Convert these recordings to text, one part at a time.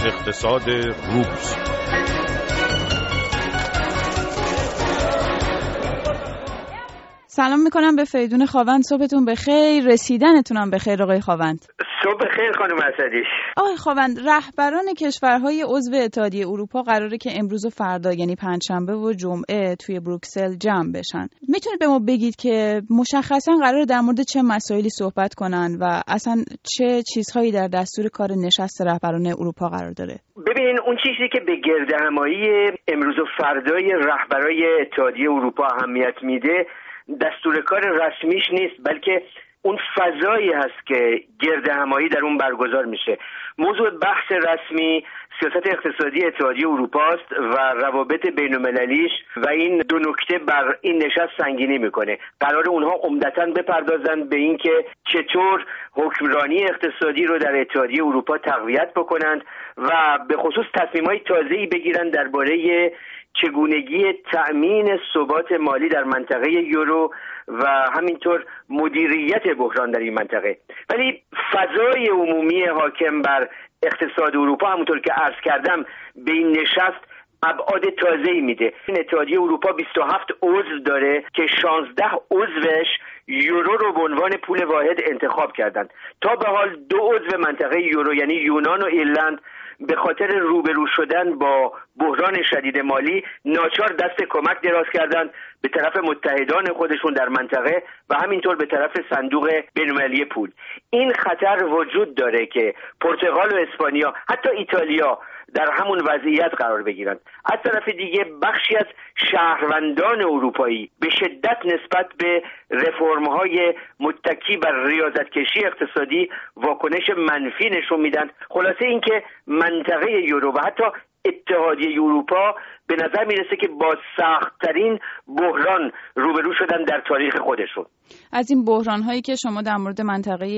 اقتصاد روز. سلام میکنم به فریدون خاوند. صبحتون بخیر، رسیدنتونم بخیر آقای خاوند. صبح بخیر خانم اسدی. آقای خاوند، رهبران کشورهای عضو اتحادیه اروپا قراره که امروز و فردا یعنی پنجشنبه و جمعه توی بروکسل جمع بشن. میتونید به ما بگید که مشخصا قراره در مورد چه مسائلی صحبت کنن و اصلا چه چیزهایی در دستور کار نشست رهبران اروپا قرار داره؟ ببینین، اون چیزی که به گردهمایی امروز و فردای رهبرای اتحادیه اروپا اهمیت میده دستور کار رسمیش نیست، بلکه اون فضایی هست که گردهمایی در اون برگزار میشه. موضوع بحث رسمی سیاست اقتصادی اتحادیه اروپا است و روابط بین‌المللیش و این دو نکته بر این نشست سنگینی میکنه. قرار اونها عمدتاً بپردازند به اینکه چطور حکمرانی اقتصادی رو در اتحادیه اروپا تقویت بکنند و به خصوص تصمیم‌های تازه‌ای بگیرند درباره چگونگی تأمین ثبات مالی در منطقه یورو و همینطور مدیریت بحران در این منطقه. ولی فضای عمومی حاکم بر اقتصاد اروپا همونطور که عرض کردم به این نشست ابعاد تازه‌ای میده. این اتحادیه اروپا 27 عضو داره که 16 عضوش یورو رو به عنوان پول واحد انتخاب کردند. تا به حال 2 عضو منطقه یورو یعنی یونان و ایرلند به خاطر روبرو شدن با بحران شدید مالی ناچار دست کمک دراز کردند به طرف متحدان خودشون در منطقه و همینطور به طرف صندوق بین‌المللی پول. این خطر وجود داره که پرتغال و اسپانیا حتی ایتالیا در همون وضعیت قرار بگیرند. از طرف دیگه بخشی از شهروندان اروپایی به شدت نسبت به رفرم‌های متکی بر ریاضت‌کشی اقتصادی واکنش منفی نشون میدن. خلاصه اینکه منطقه یورو و حتی اتحادیه اروپا به نظر میرسه که با سخت‌ترین بحران روبرو شدن در تاریخ خودشون. از این بحران‌هایی که شما در مورد منطقه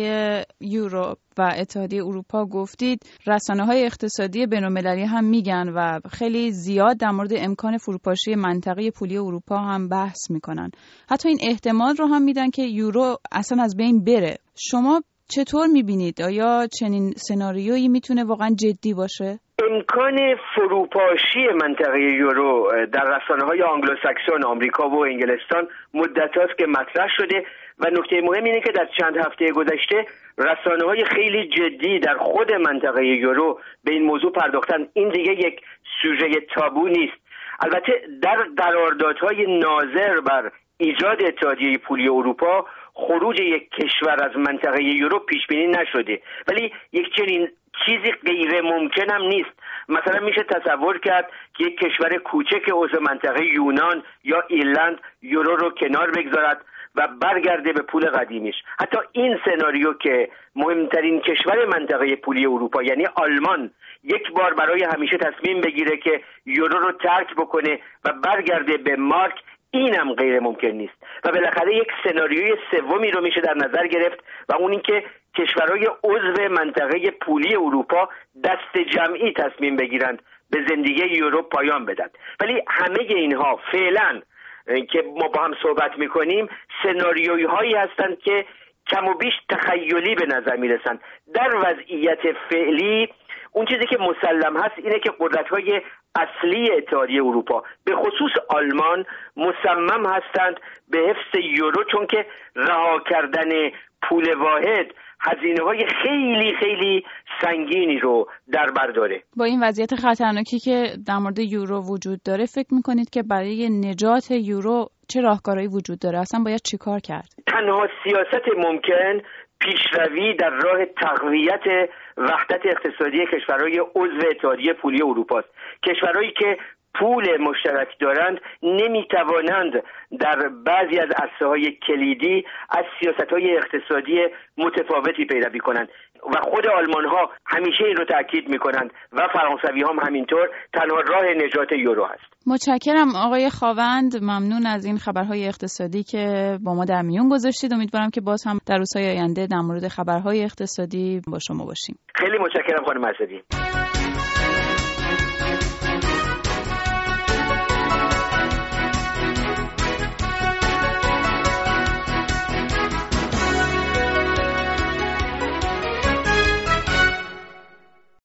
یورو و اتحادیه اروپا گفتید، رسانه‌های اقتصادی بین‌المللی هم میگن و خیلی زیاد در مورد امکان فروپاشی منطقه پولی اروپا هم بحث میکنن. حتی این احتمال رو هم میدن که یورو اصلا از بین بره. شما چطور میبینید؟ آیا چنین سناریویی میتونه واقعا جدی باشه؟ امکان فروپاشی منطقه یورو در رسانه‌های آنگلوساکسون آمریکا و انگلستان مدت هاست که مطرح شده و نکته مهم اینه که در چند هفته گذشته رسانه‌های خیلی جدی در خود منطقه یورو به این موضوع پرداختن. این دیگه یک سوژه تابو نیست. البته در قراردادهای ناظر بر ایجاد اتحادیه پولی اروپا خروج یک کشور از منطقه یورو پیش بینی نشده، ولی یک چنین چیزی غیر ممکن هم نیست. مثلا میشه تصور کرد که یک کشور کوچک عضو منطقه یونان یا ایرلند یورو رو کنار بگذارد و برگرده به پول قدیمیش. حتی این سناریو که مهمترین کشور منطقه پولی اروپا یعنی آلمان یک بار برای همیشه تصمیم بگیره که یورو رو ترک بکنه و برگرده به مارک، اینم غیر ممکن نیست. و بالاخره یک سناریوی سومی رو میشه در نظر گرفت و اون این که کشورهای عضو منطقه پولی اروپا دست جمعی تصمیم بگیرند به زندگی یورو پایان بدن. ولی همه اینها فعلا که ما با هم صحبت میکنیم سناریویی هایی هستند که کم و بیش تخیلی به نظر میرسند. در وضعیت فعلی اون چیزی که مسلم هست اینه که قدرت‌های اصلی اتحادیه اروپا به خصوص آلمان مصمم هستند به حفظ یورو، چون که رها کردن پول واحد هزینه‌های خیلی خیلی سنگینی رو در بر داره. با این وضعیت خطرناکی که در مورد یورو وجود داره فکر می‌کنید که برای نجات یورو چه راهکارهایی وجود داره؟ اصلا باید چیکار کرد؟ تنها سیاست ممکن پیشروی در راه تقویت وحدت اقتصادی کشورهای عضو اتحادیه پولی اروپا است. کشورهایی که پول مشترک دارند نمیتوانند در بعضی از عرصه‌های کلیدی از سیاست‌های اقتصادی متفاوتی پیروی کنند و خود آلمان‌ها همیشه این رو تاکید می‌کنند و فرانسوی‌ها هم همینطور. تنها راه نجات یورو هست. متشکرم آقای خاوند، ممنون از این خبرهای اقتصادی که با ما در میون گذاشتید. امیدوارم که باز هم در روزهای آینده در مورد خبرهای اقتصادی با شما باشیم. خیلی متشکرم خانم اسدی.